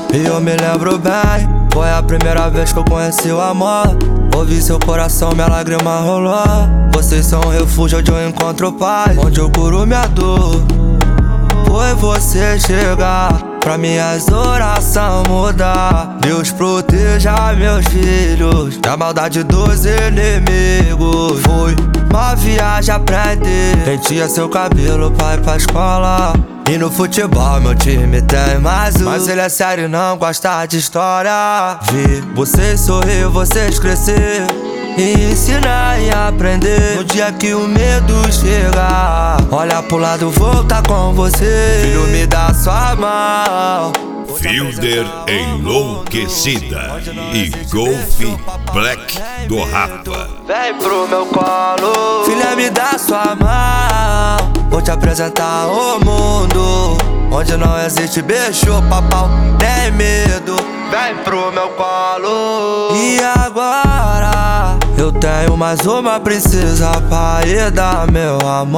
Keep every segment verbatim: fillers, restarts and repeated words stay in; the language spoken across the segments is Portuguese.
E eu me lembro bem, foi a primeira vez que eu conheci o amor. Ouvi seu coração, minha lágrima rolou. Vocês são um refúgio onde eu encontro paz, onde eu curo minha dor. Foi você chegar pra minhas orações mudar. Deus proteja meus filhos da maldade dos inimigos. Foi uma viagem aprender. Penteia seu cabelo pra ir pra escola. E no futebol meu time tem mais um, mas ele é sério e não gosta de história. Vi vocês sorrir, vocês crescer e ensinar e aprender. No dia que o medo chegar, olha pro lado, vou tá com você. Filho, me dá sua mão. Fielder Enlouquecida e Golf Black do Rafa. Vem pro meu colo, filha, me dá sua mão. Vou te apresentar o mundo onde não existe beijo, papau, nem medo. Vem pro meu colo. E agora eu tenho mais uma princesa pra ir dar meu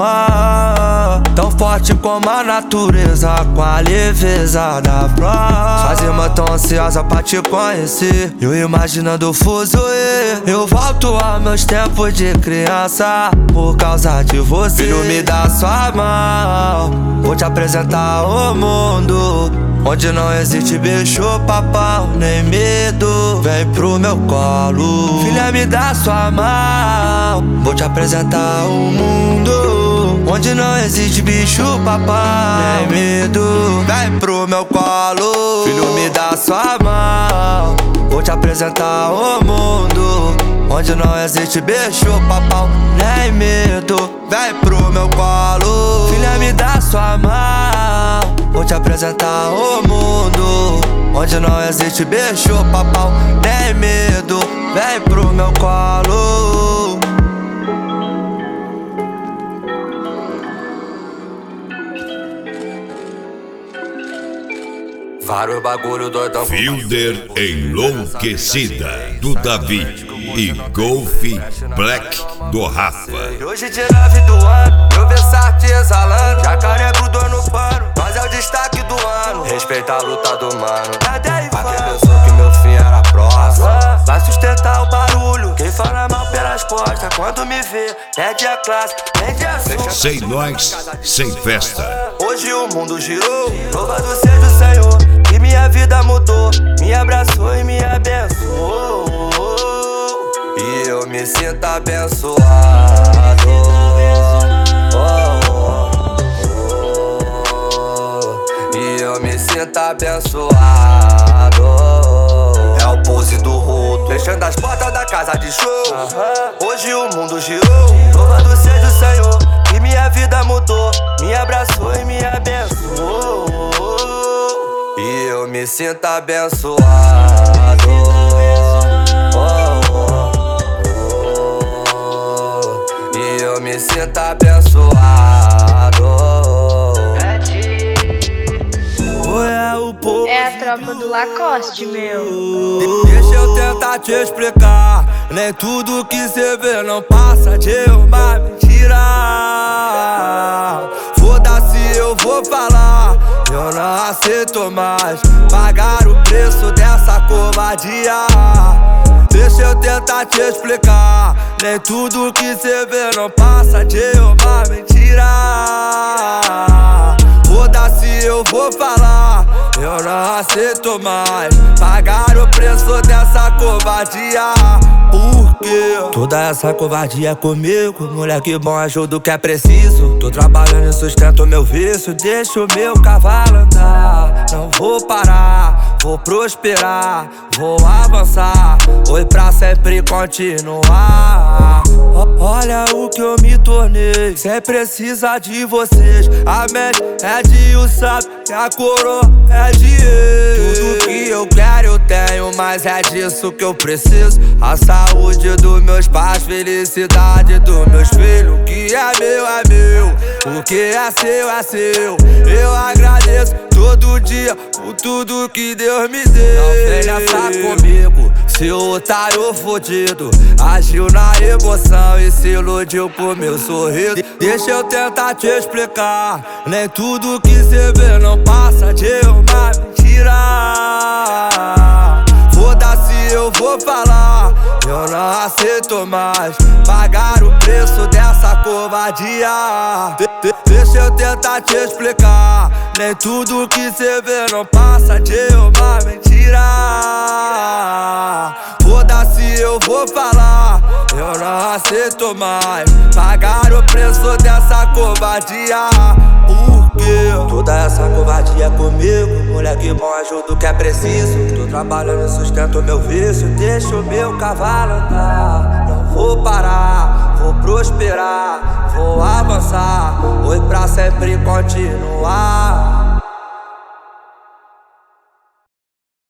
amor. Tão forte como a natureza, com a leveza da flor. Suas irmãs tão ansiosas pra te conhecer. Eu imaginando o fuzuê. Eu volto aos meus tempos de criança por causa de você. Filho, me dá sua mão. Vou te apresentar o mundo onde não existe beijo, papão, nem medo. Vem pro meu colo, filha, me dá sua mão. Vou te apresentar o mundo onde não existe bicho, papão, nem medo. Vem pro meu colo, filho, me dá sua mão. Vou te apresentar o mundo onde não existe beijo, papão, nem medo. Vem pro meu colo, filha, me dá sua mão. Vou te apresentar o mundo onde não existe beijo, papau, nem medo. Vem pro meu colo. Vários bagulho doidão. Fielder Enlouquecida do Davi e Golf Black do Rafa. Hoje dia nove do ano, meu Versace exalando. Jacaré grudou no pano, mas é o destaque do ano. Respeita a luta do mano. Pra quem pensou que meu fim era próximo, vai sustentar o barulho. Quem fala mal pelas costas, quando me vê, pede a classe, pede a festa. Sem nós, sem festa. Hoje o mundo girou, louvado seja o Senhor, que minha vida mudou, me abraçou e me abençoou. E eu me sinto abençoado. Oh, oh, oh. E eu me sinto abençoado. É o pose do roto, fechando as portas da casa de show. Hoje o mundo girou, louvado seja o Senhor, que minha vida mudou, me abraçou e me abençoou. E eu me sinto abençoado. Oh, oh. Eu me sinto abençoado. É o povo. É a tropa do Lacoste, meu. Deixa eu tentar te explicar. Nem tudo que cê vê não passa de uma mentira. Foda-se, eu vou falar. Eu não aceito mais pagar o preço dessa covardia. Deixa eu tentar te explicar. Nem tudo que cê vê não passa de uma mentira. Foda-se, eu vou falar. Eu não aceito mais pagar o preço dessa covardia. Por quê? Toda essa covardia é comigo. Moleque bom, ajuda o que é preciso. Tô trabalhando e sustento meu vício. Deixa o meu cavalo andar. Não vou parar, vou prosperar, vou avançar. Oi pra sempre continuar. Olha o que eu me tornei, cê precisa de vocês. A mente é de um sábio e a coroa é de ele. Tudo que eu quero eu tenho, mas é disso que eu preciso. A saúde dos meus pais, felicidade dos meus filhos. O que é meu é meu, o que é seu é seu. Eu agradeço todo dia por tudo que Deus me deu. Não venha nessa comigo, seu otário fudido. Agiu na emoção e se iludiu por meu sorriso. Deixa eu tentar te explicar. Nem tudo que cê vê não passa de uma mentira. aceito mais pagar o preço dessa covardia. de de Deixa eu tentar te explicar. Nem tudo que cê vê não passa de uma mentira. Foda-se, eu vou falar, eu não aceito mais pagar o preço dessa covardia. Por quê? Toda essa covardia comigo, moleque bom, ajuda o que é preciso. Tô trabalhando e sustento meu vício, deixa o meu cavalo andar. Não vou parar, vou prosperar, vou avançar, vou pra sempre continuar.